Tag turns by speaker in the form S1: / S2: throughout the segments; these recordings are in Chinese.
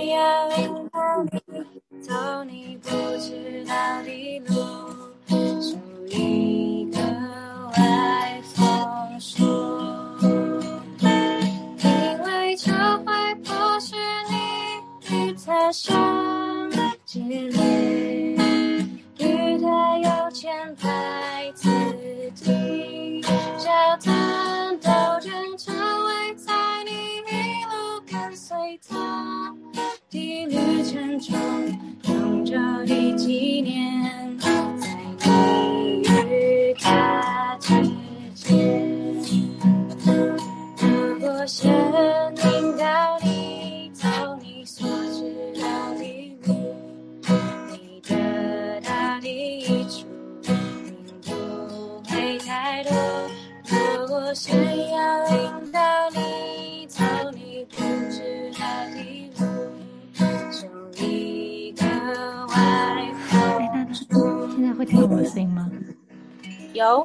S1: 要引导你走你不知道的路，手一个外风书，因为这会不是你与他相接连，与他有牵拍自己，脚踏都正成为在你一路跟随他的旅程中永久的纪念，在你与他之间。如果神引导你走你所知道的路，你得到的益处并不会太多。如果神要引导你走你不知道的路，就一个外风书。
S2: 现在会听到我的声音吗？
S1: 有。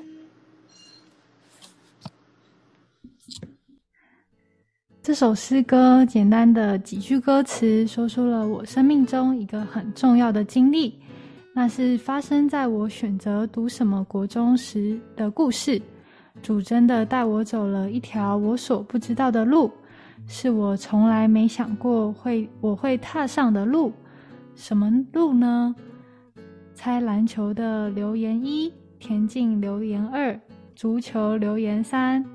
S2: 这首诗歌简单的几句歌词，说出了我生命中一个很重要的经历，那是发生在我选择读什么国中时的故事。主真的带我走了一条我所不知道的路，是我从来没想过我会踏上的路。什么路呢？猜篮球的留言1，田径留言2，足球留言3。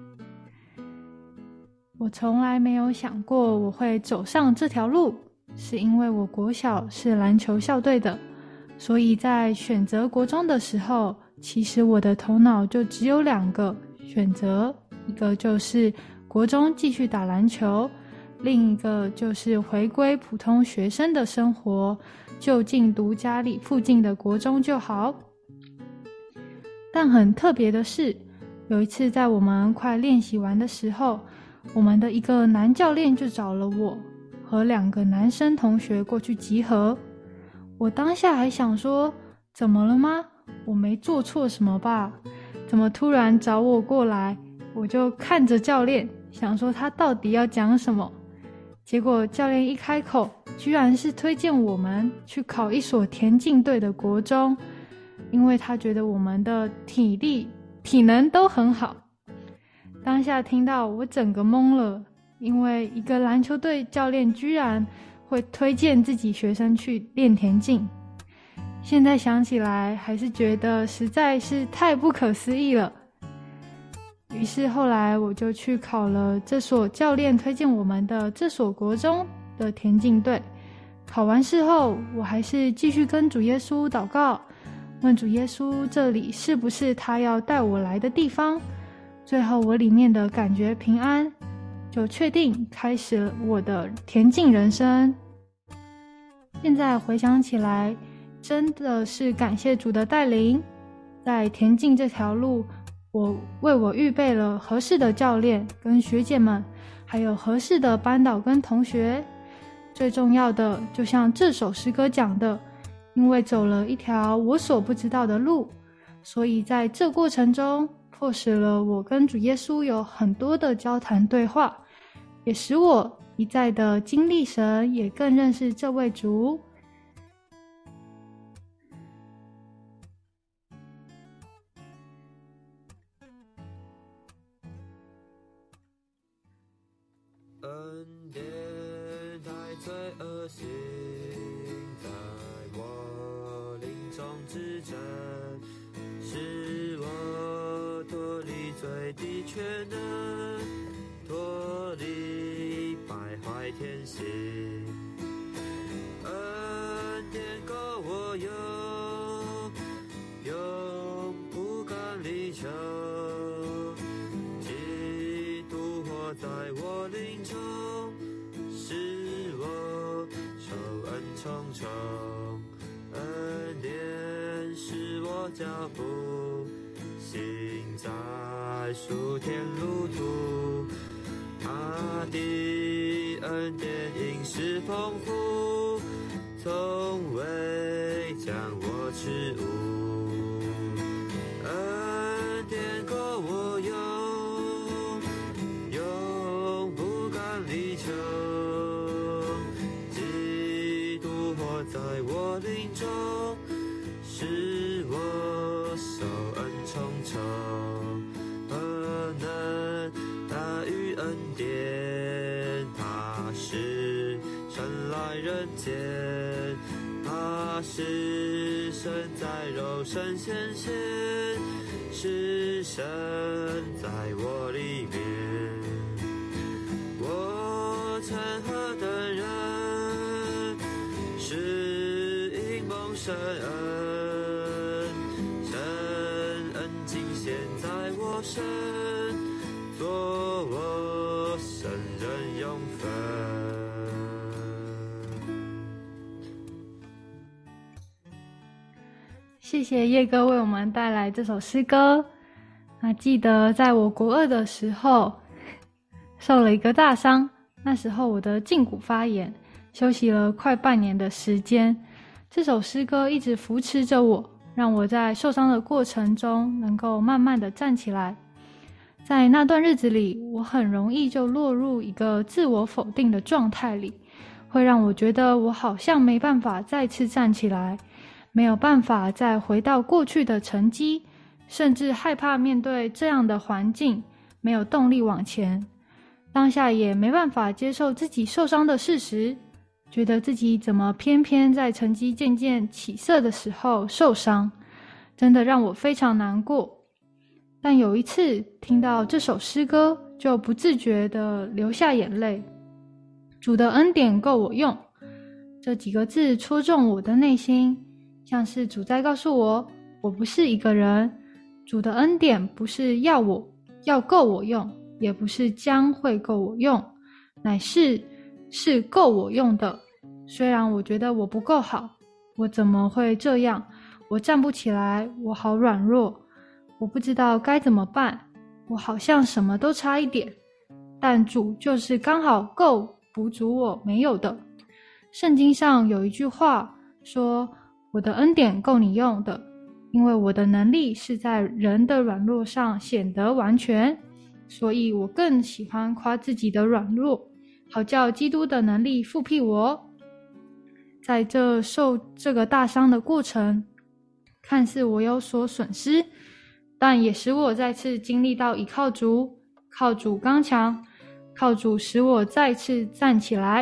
S2: 我从来没有想过我会走上这条路，是因为我国小是篮球校队的，所以在选择国中的时候，其实我的头脑就只有2个选择，一个就是国中继续打篮球，另一个就是回归普通学生的生活，就近读家里附近的国中就好。但很特别的是，有一次在我们快练习完的时候，我们的一个男教练就找了我和2个男生同学过去集合。我当下还想说，怎么了吗？我没做错什么吧？怎么突然找我过来？我就看着教练，想说他到底要讲什么。结果教练一开口，居然是推荐我们去考一所田径队的国中，因为他觉得我们的体力、体能都很好。当下听到我整个懵了，因为一个篮球队教练居然会推荐自己学生去练田径。现在想起来还是觉得实在是太不可思议了。于是后来我就去考了这所教练推荐我们的这所国中的田径队。考完试后，我还是继续跟主耶稣祷告，问主耶稣这里是不是他要带我来的地方。最后我里面的感觉平安，就确定开始了我的田径人生。现在回想起来，真的是感谢主的带领，在田径这条路，为我预备了合适的教练跟学姐们，还有合适的班导跟同学。最重要的，就像这首诗歌讲的，因为走了一条我所不知道的路，所以在这过程中迫使了我跟主耶稣有很多的交谈对话，也使我一再的经历神，也更认识这位主。
S3: 恩典带罪恶行在我灵中之证，使我脱离罪的全能，脱离败坏天性。恩典够我用，永不敢离求。基督活在我灵中，使我受恩重重。恩典使我脚步行在属天路途，他的恩典因是丰富，从未将我耻辱。恩典够我用，永不敢离求。基在我灵中，使我受恩重重。何能大于恩典？他是神来人间，他是神在肉身显现，是神在我里面。我曾何等人，是因蒙神恩，神恩尽显在我身，做我神人永分。
S2: 谢谢叶哥为我们带来这首诗歌。那记得在我国2的时候受了一个大伤，那时候我的胫骨发炎，休息了快半年的时间。这首诗歌一直扶持着我，让我在受伤的过程中能够慢慢的站起来。在那段日子里，我很容易就落入一个自我否定的状态里，会让我觉得我好像没办法再次站起来，没有办法再回到过去的成绩，甚至害怕面对这样的环境，没有动力往前。当下也没办法接受自己受伤的事实，觉得自己怎么偏偏在成绩渐渐起色的时候受伤，真的让我非常难过。但有一次听到这首诗歌，就不自觉地流下眼泪。主的恩典够我用，这几个字戳中我的内心，像是主在告诉我，我不是一个人。主的恩典不是要够我用，也不是将会够我用，乃是够我用的。虽然我觉得我不够好，我怎么会这样？我站不起来，我好软弱，我不知道该怎么办，我好像什么都差一点，但主就是刚好够补足我没有的。圣经上有一句话说，我的恩典够你用的，因为我的能力是在人的软弱上显得完全。所以我更喜欢夸自己的软弱，好叫基督的能力复辟我。在受这个大伤的过程，看似我有所损失，但也使我再次经历到依靠主，靠主刚强，靠主使我再次站起来。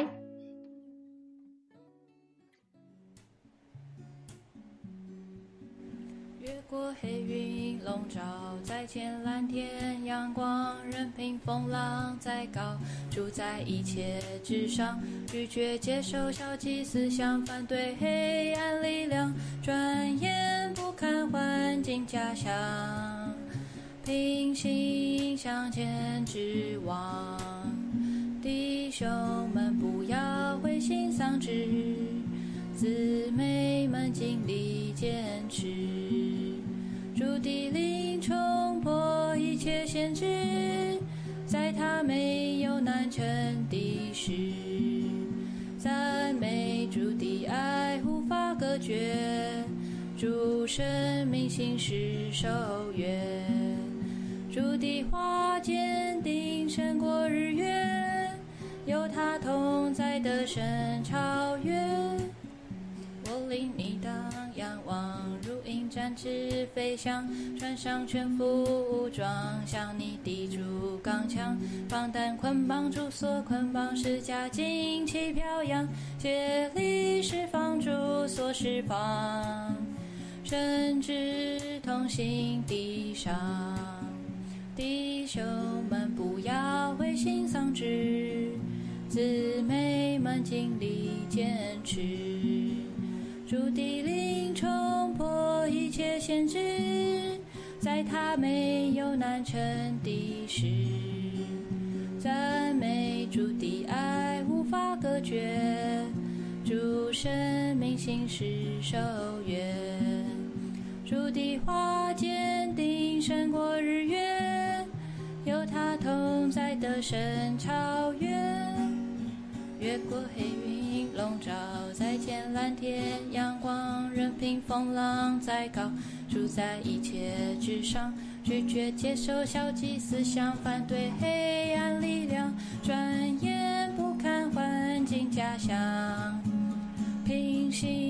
S1: 越过黑云笼罩在浅蓝天，阳光任凭风浪再高，主在一切之上，拒绝接受消极思想，反对黑暗力量，转眼不看环境假象，平心向前指望。弟兄们不要灰心丧志，姊妹们尽力坚持，主的灵冲破一切限制，在他没有难成的事，赞美主的爱无法隔绝，主生命心事守约，主的话坚定胜过日月，有他同在的神超越。我领你当仰望，如鹰展翅飞翔，穿上全副武装，向你抵住刚强，放胆捆绑住所捆绑，施加旌旗飘扬，竭力释放住所释放，甚至同行地上。弟兄们不要灰心丧志，姊妹们尽力坚持，主的灵冲破一切限制，在他没有难成的事，赞美主的爱无法隔绝，主生命心事守约，主的话坚定胜过日月，有他同在的神超越。越过黑云笼罩在浅蓝天，阳光任凭风浪再高，主在一切之上，拒绝接受消极思想，反对黑暗力量，转眼不看环境假象，平心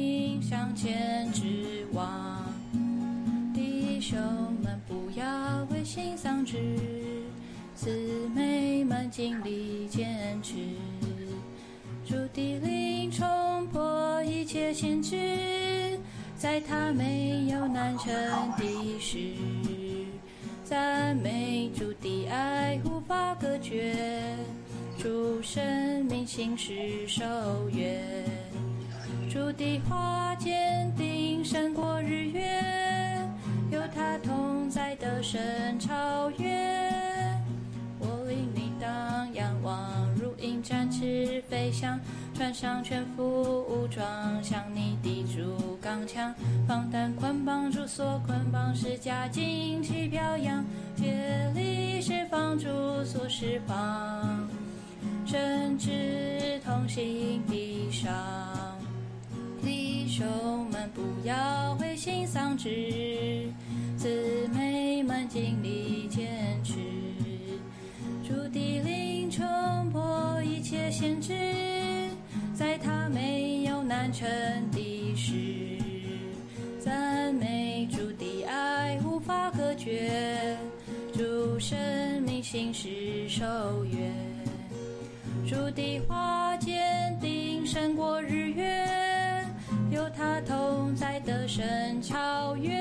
S1: 经历坚持。主的灵冲破一切限制，在他没有难成的事。赞美主的爱无法隔绝，主生命心事守约。主的话坚定胜过日月，有他同在得胜超越。我领你当仰望，如鹰展翅飞翔，穿上全副武装，向你抵住刚强，放胆捆绑住所捆绑，是假旌旗飘扬，竭力释放住所释放，甚至同心地上。弟兄们不要灰心丧志，姊妹们尽力坚持。主的灵冲破一切限制，在他没有难成的事。赞美主的爱无法隔绝，主生命心事守约。主的话坚定胜过日月，有他同在得胜超越。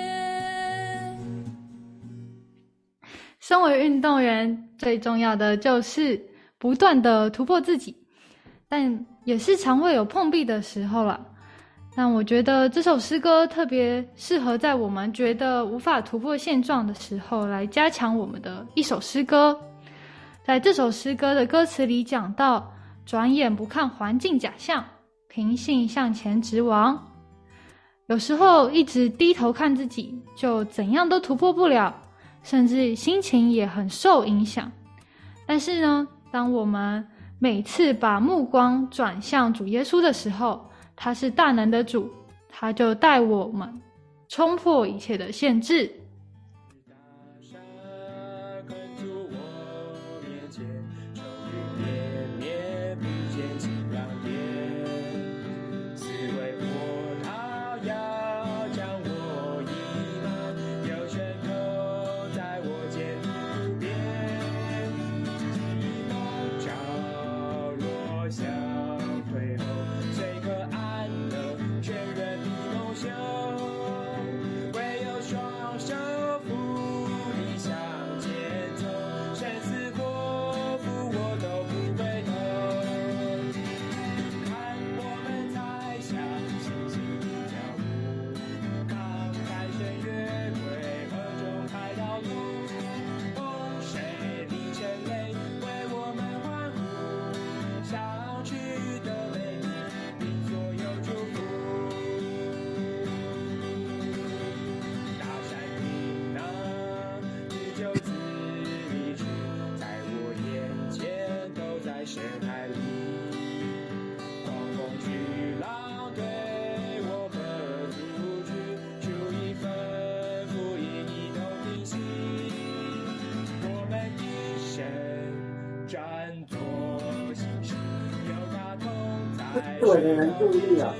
S2: 身为运动员，最重要的就是不断的突破自己，但也是常会有碰壁的时候啦。但我觉得这首诗歌特别适合在我们觉得无法突破现状的时候来加强我们的一首诗歌。在这首诗歌的歌词里讲到，转眼不看环境假象，凭信向前直往。有时候一直低头看自己，就怎样都突破不了，甚至心情也很受影响。但是呢，当我们每次把目光转向主耶稣的时候，他是大能的主，他就带我们冲破一切的限制。
S4: 对的人注意啊！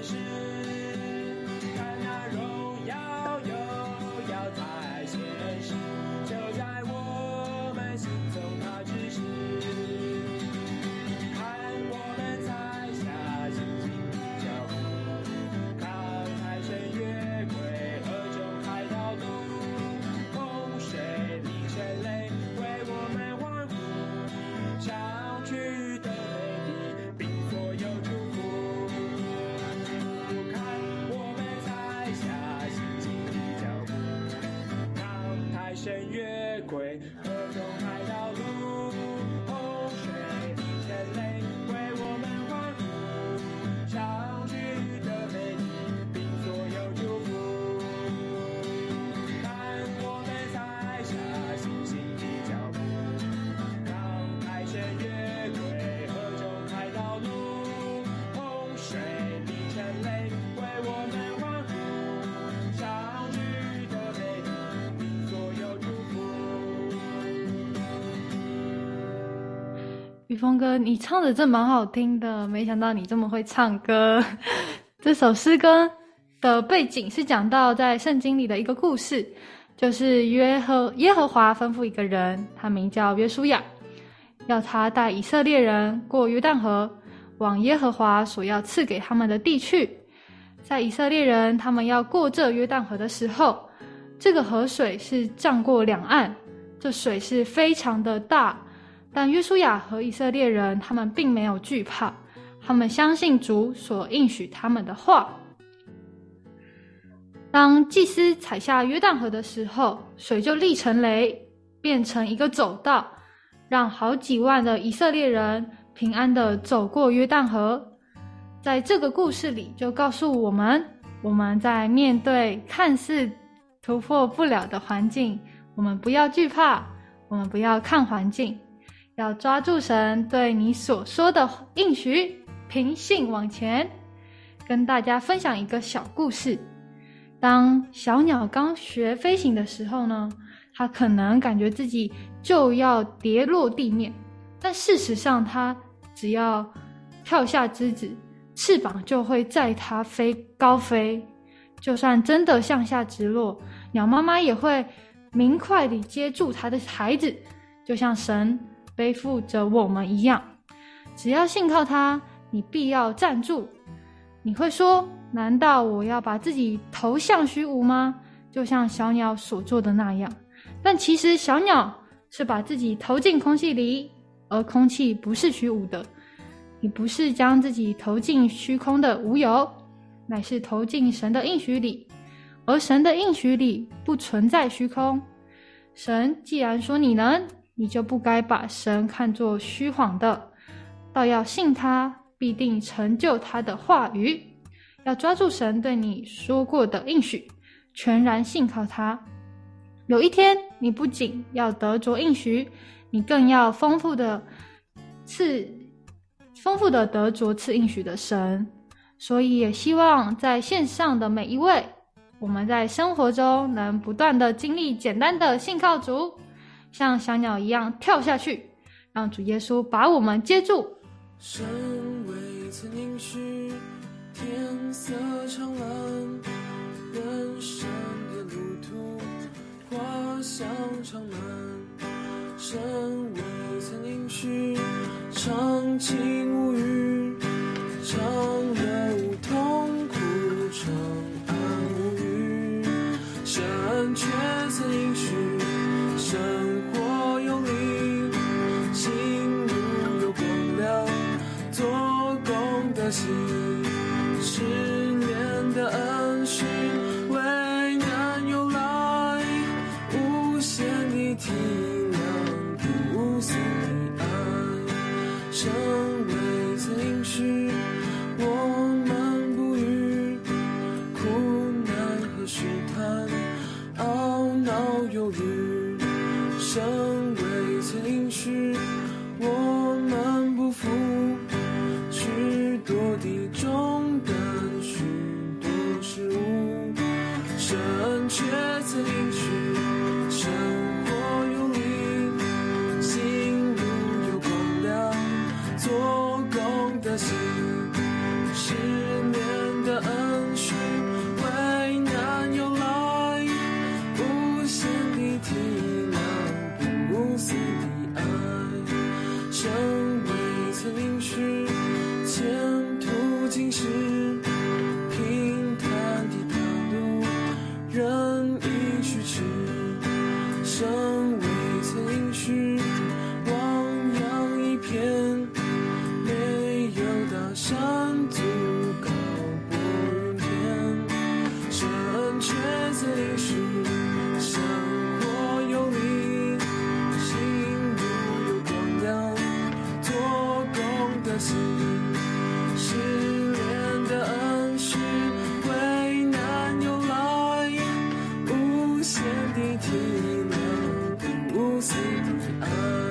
S2: 雨峰哥，你唱的真蛮好听的，没想到你这么会唱歌。这首诗歌的背景是讲到在圣经里的一个故事，就是耶和华吩咐一个人，他名叫约书亚， 要他带以色列人过约旦河，往耶和华所要赐给他们的地去。在以色列人他们要过这约旦河的时候，这个河水是涨过两岸，这水是非常的大，但约书亚和以色列人他们并没有惧怕，他们相信主所应许他们的话。当祭司踩下约旦河的时候，水就立成雷，变成一个走道，让好几万的以色列人平安地走过约旦河。在这个故事里就告诉我们，我们在面对看似突破不了的环境，我们不要惧怕，我们不要看环境，要抓住神对你所说的应许，凭信往前。跟大家分享一个小故事。当小鸟刚学飞行的时候呢，它可能感觉自己就要跌落地面，但事实上它只要跳下枝子，翅膀就会载它高飞。就算真的向下直落，鸟妈妈也会明快地接住它的孩子，就像神背负着我们一样。只要信靠它，你必要站住。你会说，难道我要把自己投向虚无吗？就像小鸟所做的那样。但其实小鸟是把自己投进空气里，而空气不是虚无的。你不是将自己投进虚空的无有，乃是投进神的应许里，而神的应许里不存在虚空。神既然说你能，你就不该把神看作虚谎的，倒要信他，必定成就他的话语。要抓住神对你说过的应许，全然信靠他。有一天，你不仅要得着应许，你更要丰富的得着赐应许的神。所以也希望在线上的每一位，我们在生活中能不断的经历简单的信靠主，像小鸟一样跳下去，让主耶稣把我们接住。
S3: 神未曾应许天色常蓝，人生的路途花香常漫。神未曾应许长晴无雨，长流痛苦，长安无虞。神却曾应许生活有力，心如有光亮，做工的心。10年的恩许为难由来，无限的体谅，无私的爱。神未曾应许我们不遇苦难和试探懊恼忧虑。神未曾应许我们不负许多的重担，许多事物。神却曾应许生活有力，心如有光亮，做工的心。10年的恩许为难由来，无限的体谅，无私的爱。神未曾应许前途尽是平坦的道路，任意去驰。神未曾应许汪洋一片，没有大山阻高过云天。神却曾应许生活有力，心如有光亮，做工的心。10年的恩许为难由来，无限的体谅，无私的爱。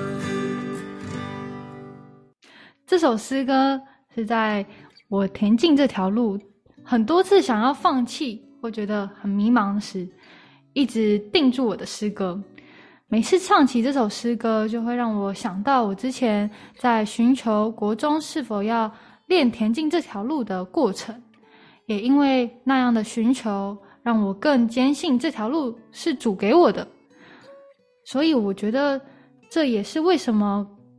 S2: 这首诗歌是在我田径这条路很多次想要放弃或觉得很迷茫时，一直定住我的诗歌。每次唱起这首诗歌，就会让我想到我之前在寻求国中是否要练田径这条路的过程，也因为那样的寻求，让我更坚信这条路是主给我的。所以我觉得这也是为什么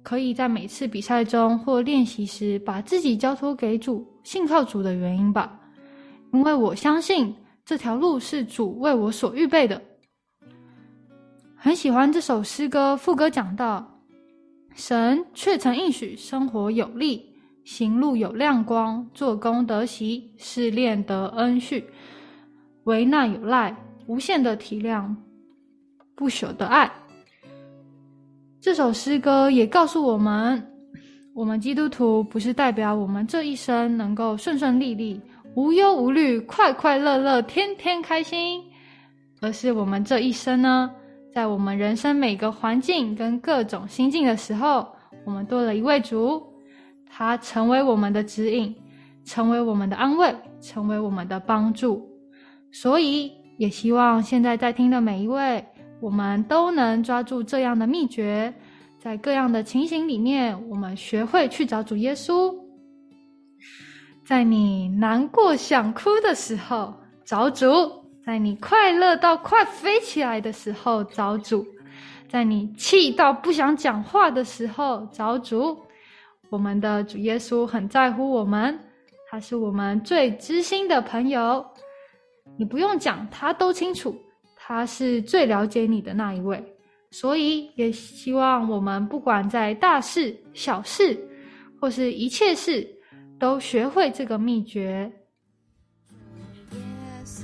S2: 可以在每次比赛中或练习时把自己交托给主，信靠主的原因吧。因为我相信这条路是主为我所预备的。很喜欢这首诗歌，副歌讲到，神却曾应许生活有力，行路有亮光，做工得喜，试炼得恩恤，危难有赖，无限的体谅，不朽的爱。这首诗歌也告诉我们，我们基督徒不是代表我们这一生能够顺顺利利，无忧无虑，快快乐乐，天天开心，而是我们这一生呢，在我们人生每个环境跟各种心境的时候，我们多了一位主，他成为我们的指引，成为我们的安慰，成为我们的帮助。所以也希望现在在听的每一位，我们都能抓住这样的秘诀，在各样的情形里面，我们学会去找主耶稣。在你难过想哭的时候找主，在你快乐到快飞起来的时候找主，在你气到不想讲话的时候找主。我们的主耶稣很在乎我们，他是我们最知心的朋友，你不用讲，他都清楚，他是最了解你的那一位。所以也希望我们不管在大事小事或是一切事，都学会这个秘诀。
S1: 耶稣，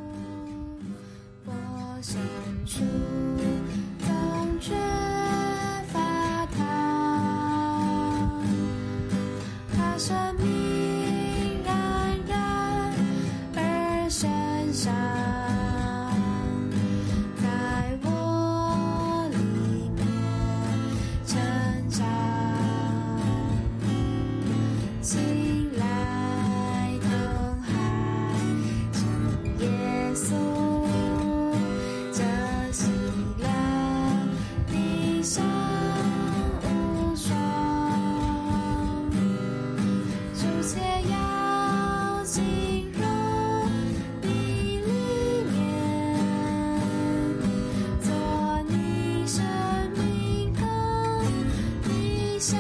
S1: 我深处总缺乏他，他生命冉冉而深伤，在我里面成长。醒来痛海主耶稣，这喜乐地上无双，主且要进入你里面，做你生命的理想。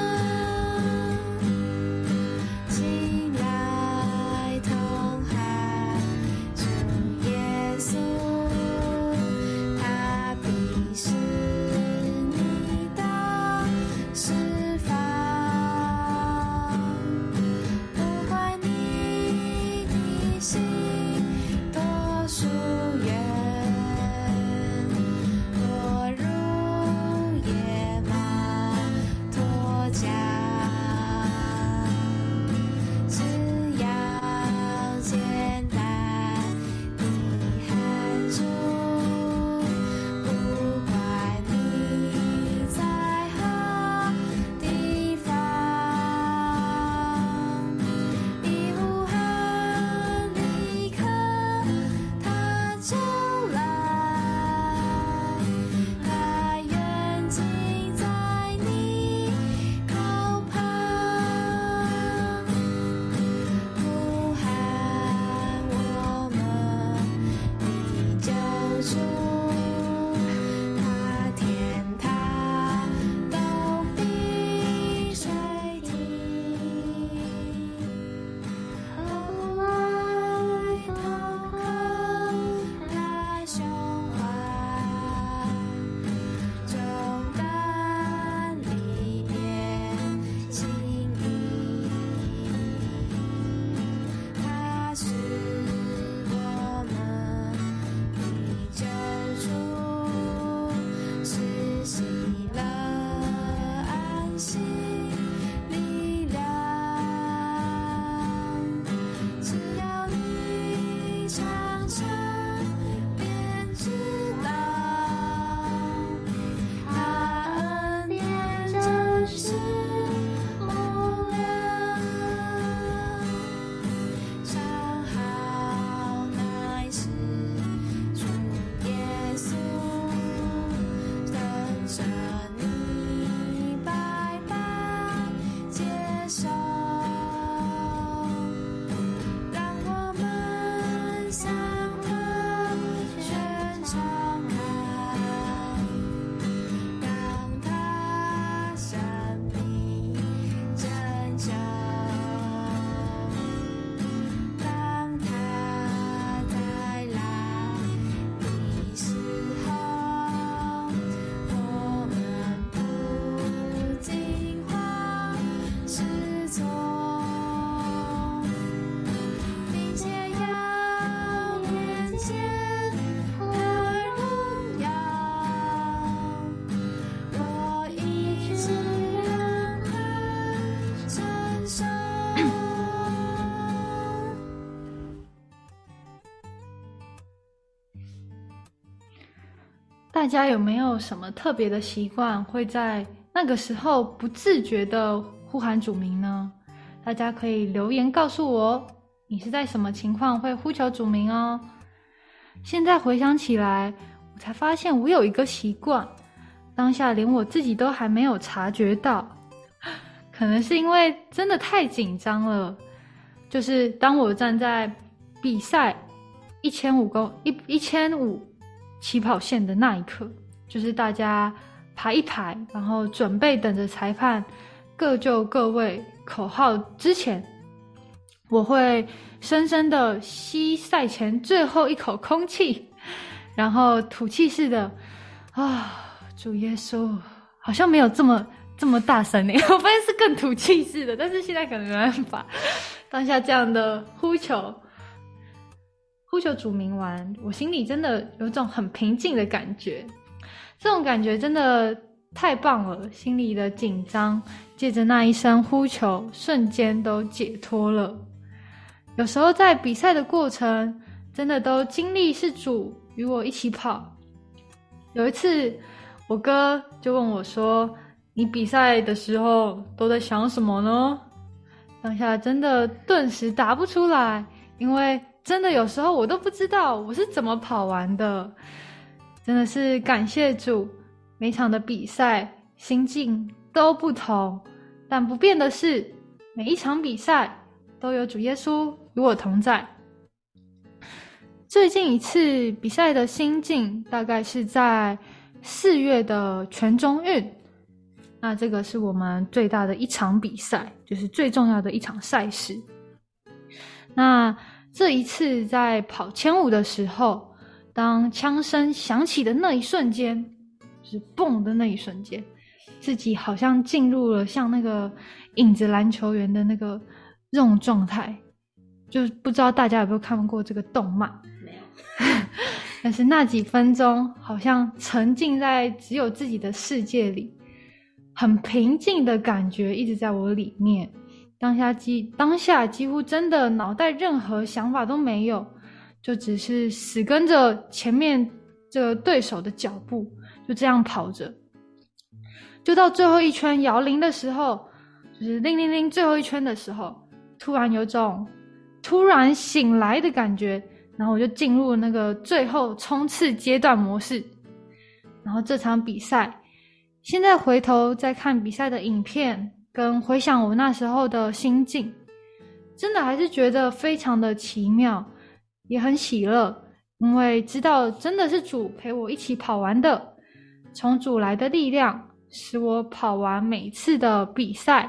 S1: 醒来痛海主耶稣，他必是你的释放，不管你的心多疏远，多如野马脱缰，只要简单的喊出，不管你在何地方，以无憾的
S2: 大家有没有什么特别的习惯，会在那个时候不自觉的呼喊主名呢？大家可以留言告诉我，你是在什么情况会呼求主名哦。现在回想起来，我才发现我有一个习惯，当下连我自己都还没有察觉到，可能是因为真的太紧张了。就是当我站在比赛1500起跑线的那一刻，就是大家排一排，然后准备等着裁判各就各位口号之前，我会深深的吸赛前最后一口空气，然后吐气式的主耶稣，好像没有这么大声耶，我发现是更吐气式的，但是现在可能没办法。当下这样的呼求主名完，我心里真的有种很平静的感觉，这种感觉真的太棒了，心里的紧张借着那一声呼求瞬间都解脱了。有时候在比赛的过程真的都经历是主与我一起跑。有一次我哥就问我说，你比赛的时候都在想什么呢？当下真的顿时答不出来，因为真的有时候我都不知道我是怎么跑完的。真的是感谢主，每场的比赛心境都不同，但不变的是每一场比赛都有主耶稣与我同在。最近一次比赛的心境大概是在4月的全中运，那这个是我们最大的一场比赛，就是最重要的一场赛事。那这一次在跑1500的时候，当枪声响起的那一瞬间，就是蹦的那一瞬间，自己好像进入了像那个影子篮球员的那种状态，就不知道大家有没有看过这个动漫？
S1: 没有。
S2: 但是那几分钟好像沉浸在只有自己的世界里，很平静的感觉一直在我里面。当下几乎真的脑袋任何想法都没有，就只是死跟着前面这个对手的脚步，就这样跑着。就到最后一圈摇铃的时候，就是铃铃铃最后一圈的时候，突然有种突然醒来的感觉，然后我就进入那个最后冲刺阶段模式。然后这场比赛，现在回头再看比赛的影片，跟回想我那时候的心境，真的还是觉得非常的奇妙，也很喜乐，因为知道真的是主陪我一起跑完的，从主来的力量使我跑完每次的比赛。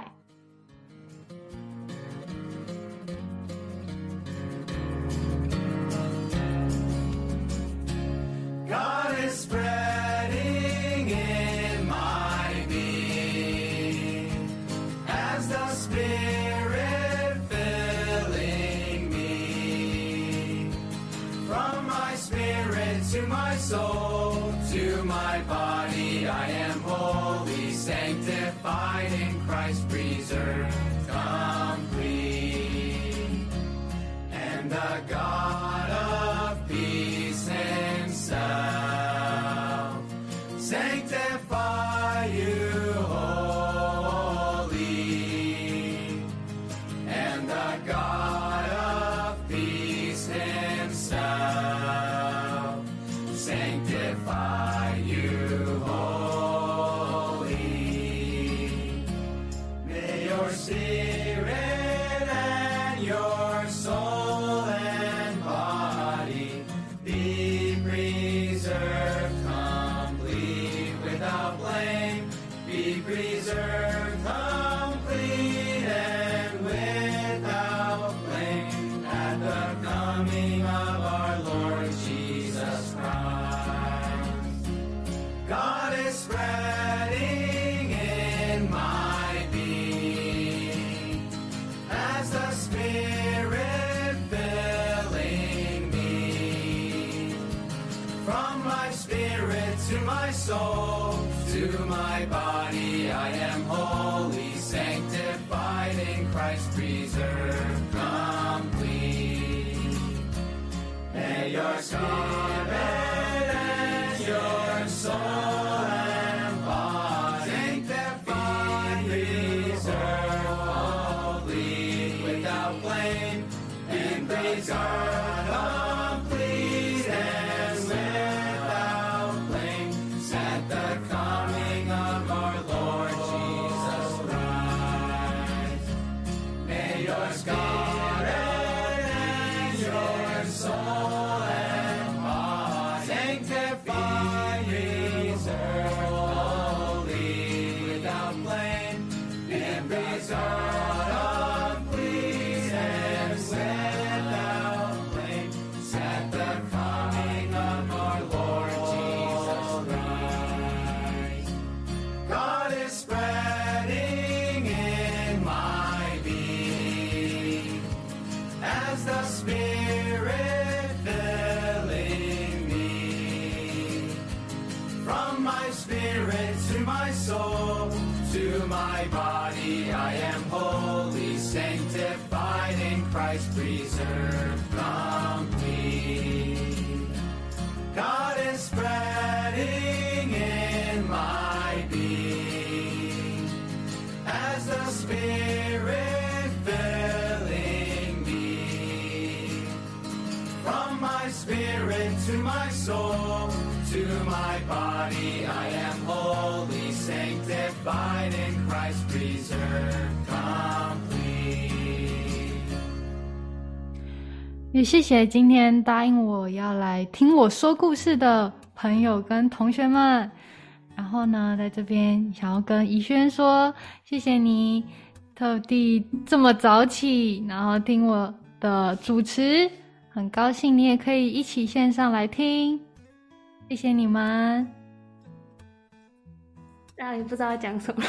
S5: God is spreading in my being as the Spirit filling me. From my spirit to my soul, to my body, I am wholly sanctified in Christ, preserved complete. And the God of peace himself sanctify you wholly. And the God of peace himself sanctify you wholly. May your spirit and your soul and body be preserved complete without blame. Be preserved complete and without blame at the coming of our Lord Jesus Christ. God is spreading in my being as the Spirit filling me. From my spirit to my soul, to my body, I am wholly sanctified in Christ, preserved complete. May your spirit and your soul these are complete and without blame at the coming of our Lord Jesus Christ. May your spirit and your soul and body sanctify, preserve, holy, without blame, and preserve, please, and without blame, at the coming of our Lord Jesus Christ. God is spreading in my being as the Spirit filling me. From my spirit to my soul, to my body, I am wholly sanctified in Christ, preserved complete. God is spreading in my being as the Spirit filling me. From my spirit to my soul, to my body, I am wholly sanctified in Christ, preserved complete.
S2: 也谢谢今天答应我要来听我说故事的朋友跟同学们。然后呢，在这边想要跟怡轩说，谢谢你特地这么早起，然后听我的主持，很高兴你也可以一起线上来听，谢谢你们。
S6: 让你不知道讲什么。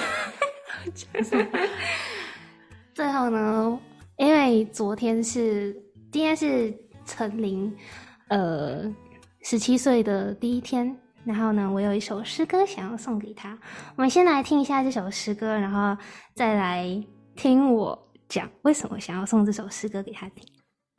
S6: 最后呢，因为今天是陈琳17岁的第一天，然后呢，我有一首诗歌想要送给他。我们先来听一下这首诗歌，然后再来听我讲为什么想要送这首诗歌给他听。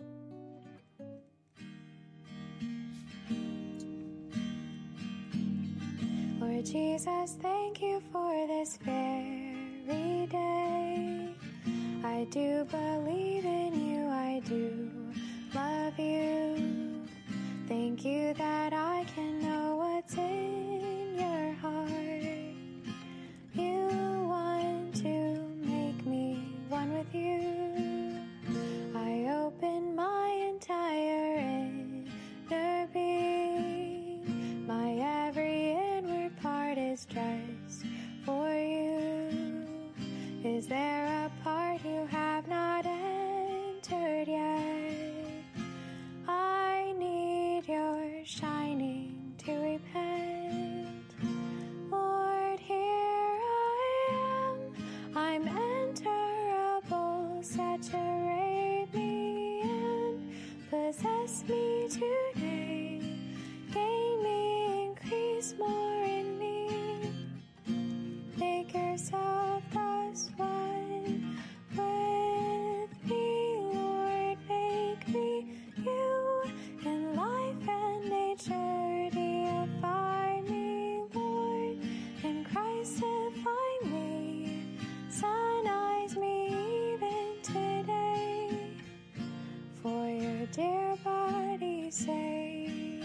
S1: Lord Jesus, thank you for this very day. I do believe in you, I do love you. Thank you that I can know what's in your heart. You want to make me one with you. I open my entire inner being. My every inward part is just for you. Is there a part you have not entered yet? I need your shining to repent. Lord, here I am. I'm enterable. Saturate me and possess me today. Gain me, increase more in me. Make yourself thus one with me, Lord. Make me you in life and nature. Deify me, Lord, and Christify me. Sonize me even today, for your dear body's sake.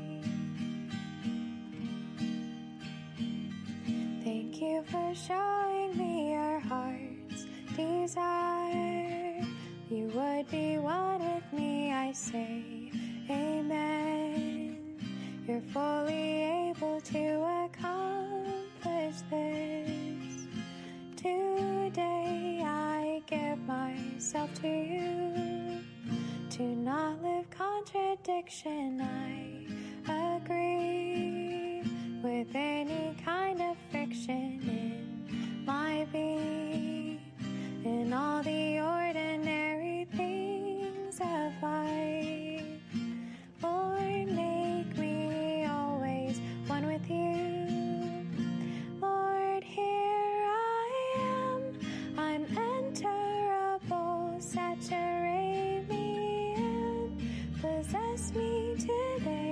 S1: Thank you for showing me your heart's desire. You would be one with me, I say, amen. You're fully able to accomplish this. Today I give myself to you. To not live contradiction, I agree with any kind of friction in my being, in all the ordinary things of life. Lord, make me always one with you. Lord, here I am. I'm enterable. Saturate me and possess me today.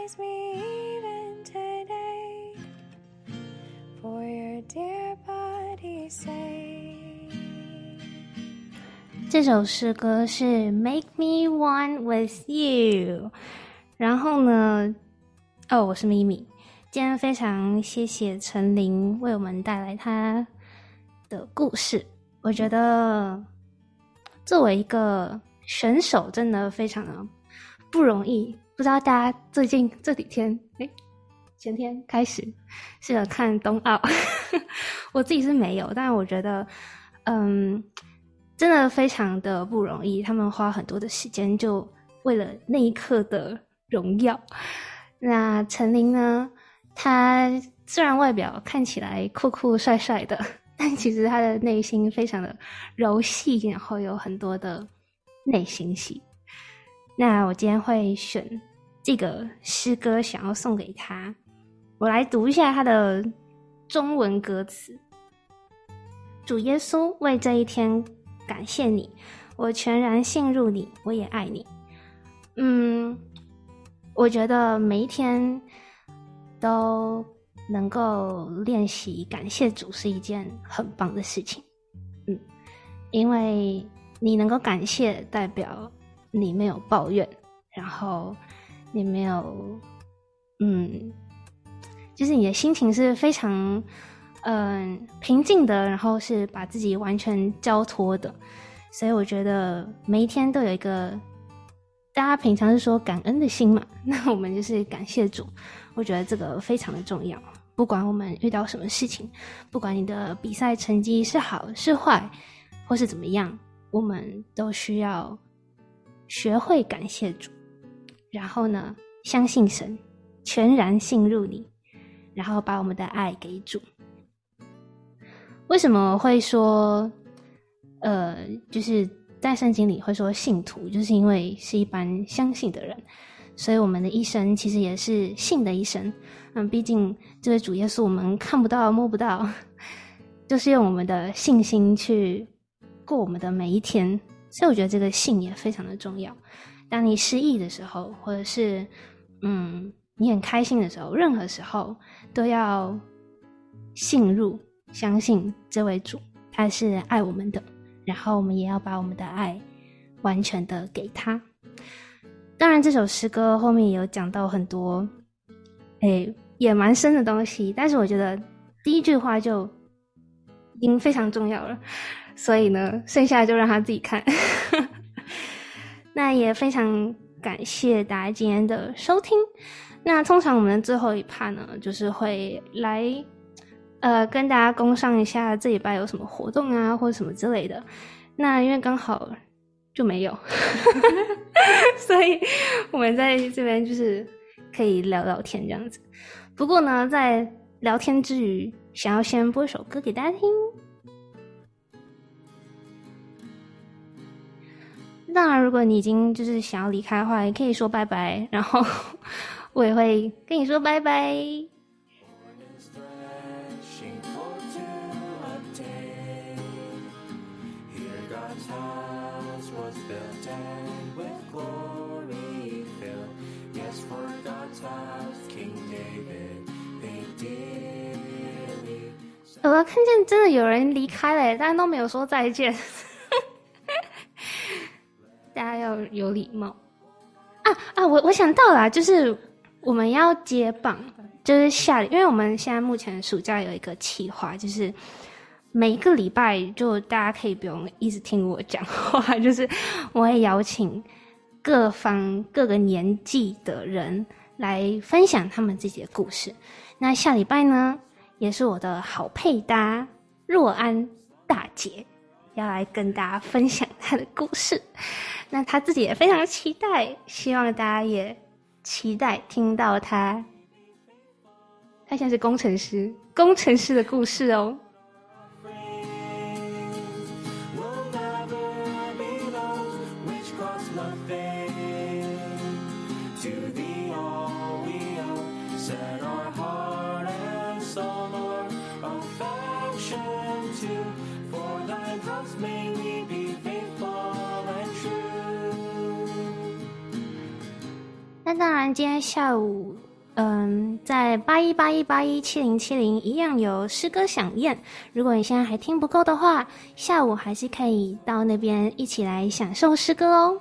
S1: surprise me even today. For your dear body's sake.
S6: 这首诗歌是 Make Me One With You。 然后呢，我是咪咪。今天非常谢谢陈琳为我们带来她的故事。我觉得作为一个选手真的非常的不容易。不知道大家最近这几天前天开始是有看冬奥我自己是没有，但我觉得真的非常的不容易，他们花很多的时间就为了那一刻的荣耀。那陈琳呢，她虽然外表看起来酷酷帅帅的，但其实她的内心非常的柔细，然后有很多的内心戏。那我今天会选这个诗歌想要送给她，我来读一下她的中文歌词。主耶稣，为这一天感谢你，我全然信入你，我也爱你。我觉得每一天都能够练习感谢主是一件很棒的事情。因为你能够感谢，代表你没有抱怨，然后你没有就是你的心情是非常平静的，然后是把自己完全交托的。所以我觉得每一天都有一个，大家平常是说感恩的心嘛，那我们就是感谢主。我觉得这个非常的重要，不管我们遇到什么事情，不管你的比赛成绩是好是坏或是怎么样，我们都需要学会感谢主，然后呢相信神，全然信入你，然后把我们的爱给主。为什么会说就是在圣经里会说信徒，就是因为是一般相信的人，所以我们的一生其实也是信的一生。毕竟这位主耶稣我们看不到摸不到，就是用我们的信心去过我们的每一天。所以我觉得这个信也非常的重要。当你失意的时候，或者是你很开心的时候，任何时候都要信入相信这位主，他是爱我们的，然后我们也要把我们的爱完全的给他。当然这首诗歌后面也有讲到很多也蛮深的东西，但是我觉得第一句话就已经非常重要了，所以呢剩下就让他自己看那也非常感谢大家今天的收听。那通常我们的最后一 part 呢，就是会来跟大家公上一下这礼拜有什么活动啊或者什么之类的。那因为刚好就没有所以我们在这边就是可以聊聊天这样子。不过呢在聊天之余，想要先播一首歌给大家听。当然如果你已经就是想要离开的话，也可以说拜拜，然后我也会跟你说拜拜。我看见真的有人离开了，大家都没有说再见大家要有礼貌我想到了，就是我们要接棒，就是因为我们现在目前暑假有一个企划，就是每一个礼拜就大家可以不用一直听我讲话，就是我会邀请各个年纪的人来分享他们自己的故事。那下礼拜呢，也是我的好配搭若安大姐要来跟大家分享她的故事。那她自己也非常期待，希望大家也期待听到她现在是工程师的故事哦。 那当然，今天下午，在8181817070一样有诗歌飨宴。如果你现在还听不够的话，下午还是可以到那边一起来享受诗歌哦。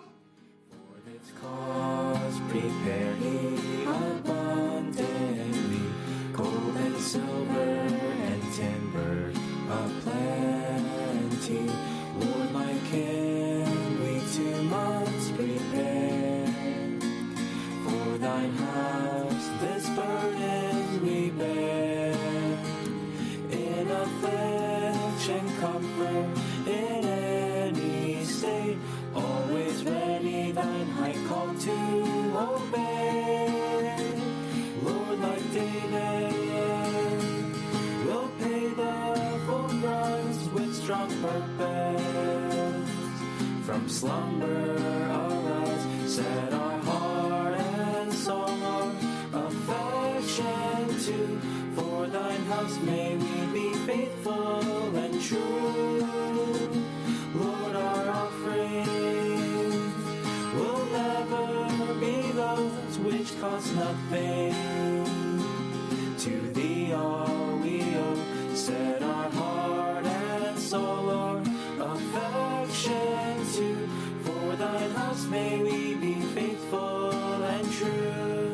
S5: From slumber arise, set our heart and soul our affection to. For thine house may we be faithful and true. Lord, our offering will never be those which cost nothing. To thee all we owe, set our heart and soul our affection to. For thine house may we be faithful and true.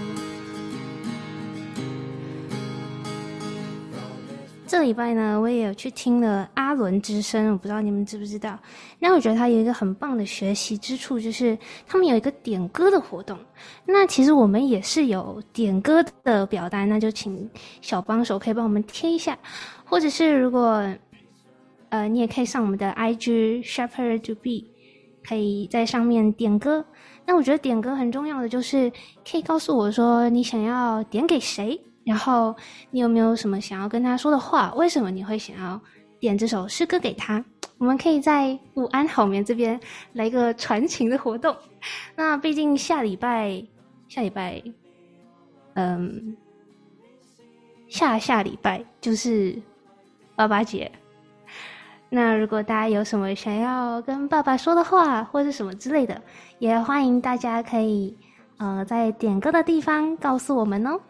S6: 这礼拜呢，我也有去听了阿伦之声，我不知道你们知不知道。那我觉得它有一个很棒的学习之处，就是他们有一个点歌的活动。那其实我们也是有点歌的表单，那就请小帮手可以帮我们贴一下，或者是如果你也可以上我们的 IG Shepherd to Be， 可以在上面点歌。那我觉得点歌很重要的就是可以告诉我说你想要点给谁，然后你有没有什么想要跟他说的话，为什么你会想要点这首诗歌给他。我们可以在午安好眠这边来一个传情的活动。那毕竟下礼拜下礼拜就是爸爸节。那如果大家有什么想要跟爸爸说的话或是什么之类的，也欢迎大家可以在点歌的地方告诉我们哦。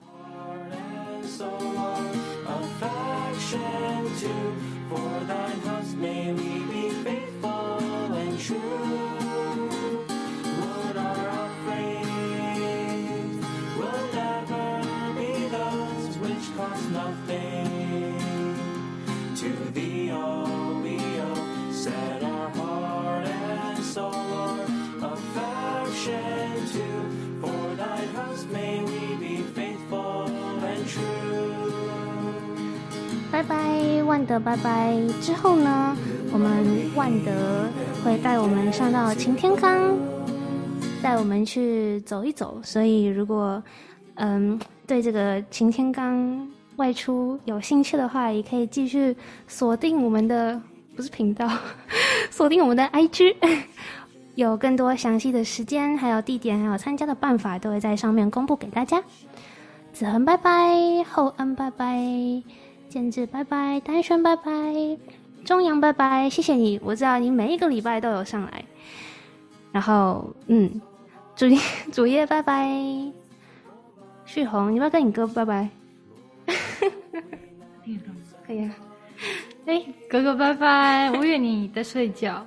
S6: 拜拜，万德拜拜。之后呢，我们万德会带我们上到擎天岗，带我们去走一走。所以如果对这个擎天岗外出有兴趣的话，也可以继续锁定我们的不是频道，锁定我们的 IG， 有更多详细的时间、还有地点、还有参加的办法，都会在上面公布给大家。子恒拜拜，厚恩拜拜，建志拜拜，丹轩拜拜，中阳拜拜，谢谢你，我知道你每一个礼拜都有上来。然后主页拜拜，旭红，你要不要跟你哥拜拜？可以啊。
S2: 哥哥拜拜，我以为你在睡觉。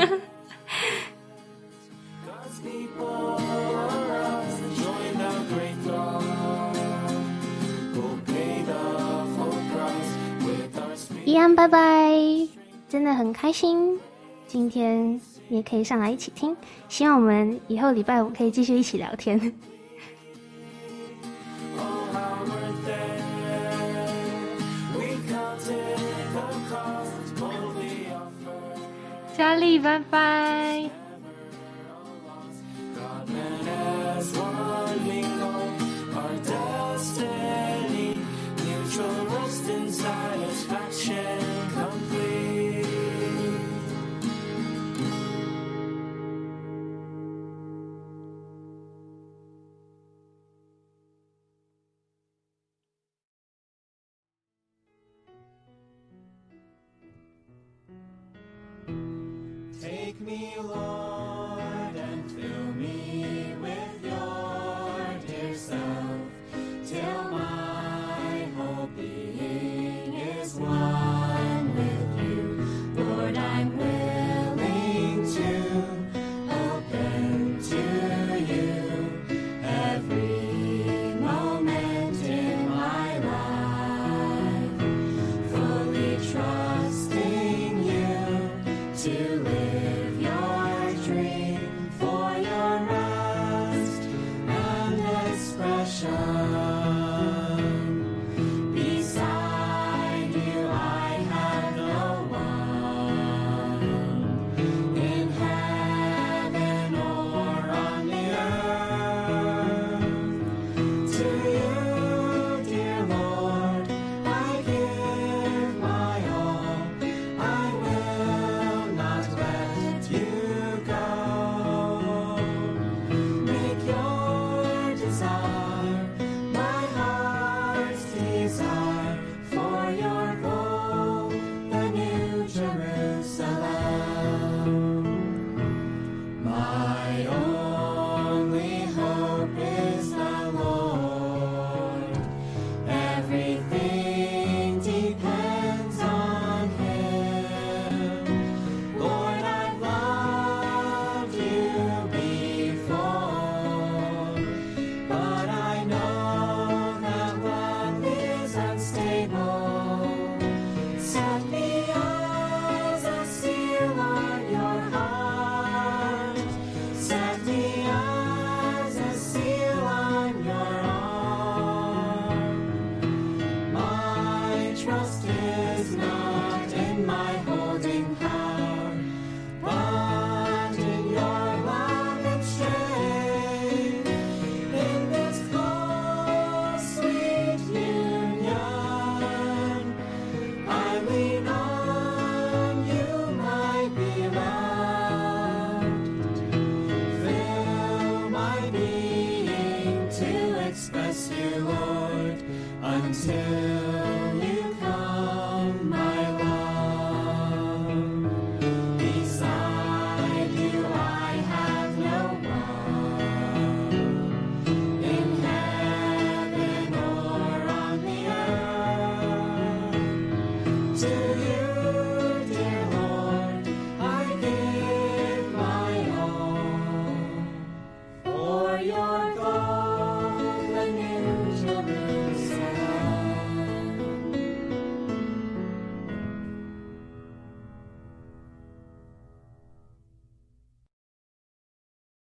S2: 依安拜拜，真的很开心，今天你也可以上来一起听，希望我们以后礼拜五可以继续一起聊天。佳丽拜拜。
S5: Take me, Lord. until you come, my love. Beside you I have no one, in heaven or on the earth. To you